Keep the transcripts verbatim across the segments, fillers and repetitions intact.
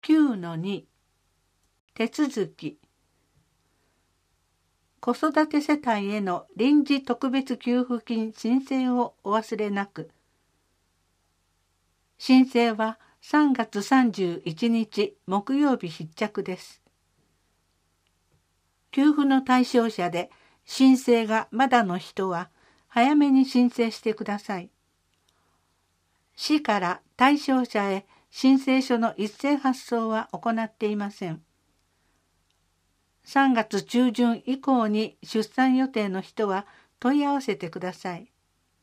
きゅうのに 手続き。子育て世帯への臨時特別給付金申請をお忘れなく。申請はさんがつさんじゅういちにち木曜日必着です。給付の対象者で申請がまだの人は早めに申請してください。市から対象者へ申請書の一斉発送は行っていません。さんがつちゅうじゅん以降に出産予定の人は問い合わせてください。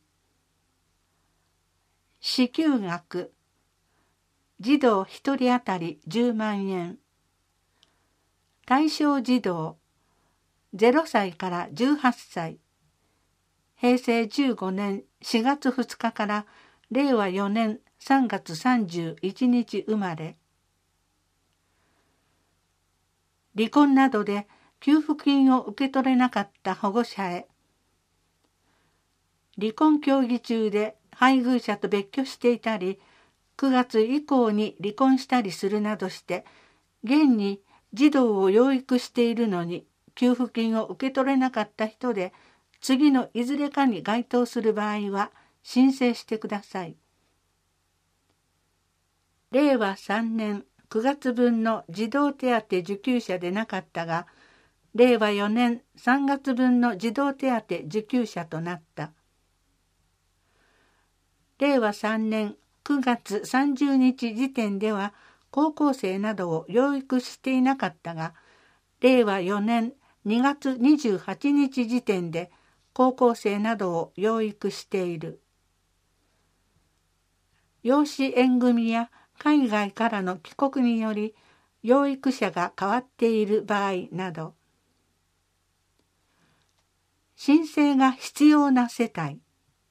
支給額。児童ひとり当たりじゅうまんえん。対象児童ゼロさいからじゅうはっさい。へいせいじゅうごねんしがつふつかかられいわよねんさんがつさんじゅういちにち生まれ。離婚などで給付金を受け取れなかった保護者へ。離婚協議中で配偶者と別居していたり、くがつ以降に離婚したりするなどして、現に児童を養育しているのに給付金を受け取れなかった人で、次のいずれかに該当する場合は申請してください。れいわさんねんくがつぶんの児童手当受給者でなかったが、れいわよねんさんがつぶんの児童手当受給者となった。れいわさんねんくがつさんじゅうにち時点では高校生などを養育していなかったが、れいわよねんにがつにじゅうはちにち時点で高校生などを養育している。養子縁組や海外からの帰国により養育者が変わっている場合など。申請が必要な世帯。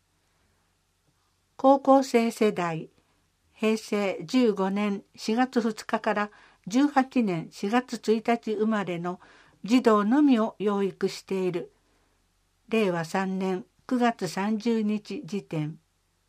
高校生世代、へいせいじゅうごねんしがつふつかからじゅうはちねんしがつついたち生まれの児童のみを養育している。れいわさんねんくがつさんじゅうにち時点。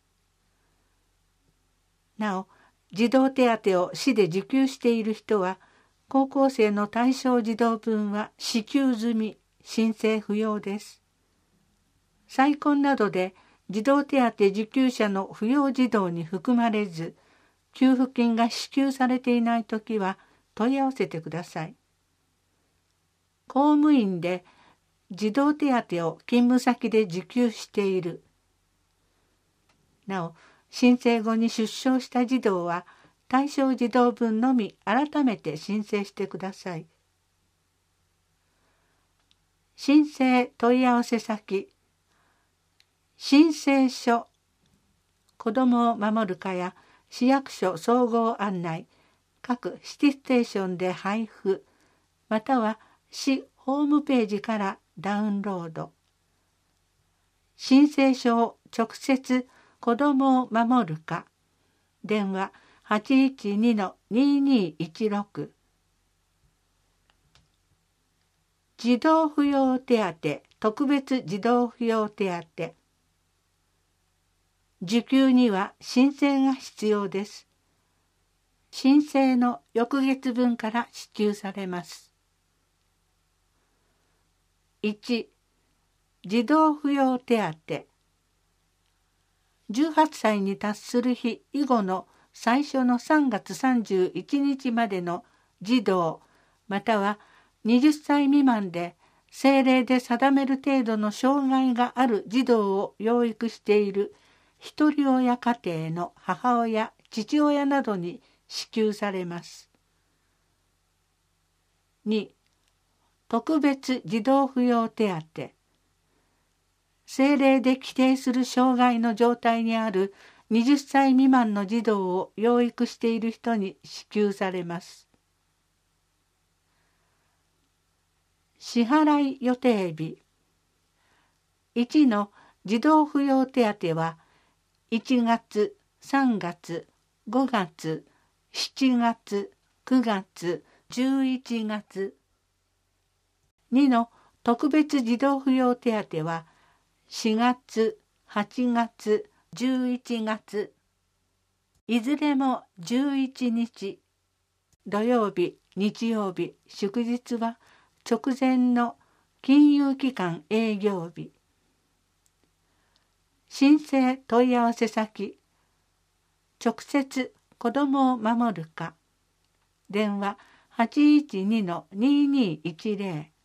なお、児童手当を市で受給している人は、高校生の対象児童分は支給済み、申請不要です。再婚などで児童手当受給者の扶養児童に含まれず、給付金が支給されていないときは問い合わせてください。公務員で児童手当を勤務先で受給している。なお、申請後に出生した児童は対象児童分のみ改めて申請してください。申請問い合わせ先。申請書、子どもを守る課や市役所総合案内、各シティステーションで配布、または市ホームページからダウンロード。申請書を直接子どもを守る課、電話 はちいちにのににいちろく。児童扶養手当、特別児童扶養手当。受給には申請が必要です。申請の翌月分から支給されます。いち. 児童扶養手当。じゅうはっさいに達する日以後の最初のさんがつさんじゅういちにちまでの児童、またははたち未満で政令で定める程度の障害がある児童を養育しているひとり親家庭の母親、父親などに支給されます。に. 特別児童扶養手当。政令で規定する障害の状態にあるはたち未満の児童を養育している人に支給されます。支払い予定日。いちの児童扶養手当はいちがつ、さんがつ、ごがつ、しちがつ、くがつ、じゅういちがつ。にの特別児童扶養手当はしがつ、はちがつ、じゅういちがつ。いずれもじゅういちにち。 土曜日、日曜日、祝日は直前の金融機関営業日。申請問い合わせ先、直接子どもを守るか、電話 はちいちにのにーにーいちゼロ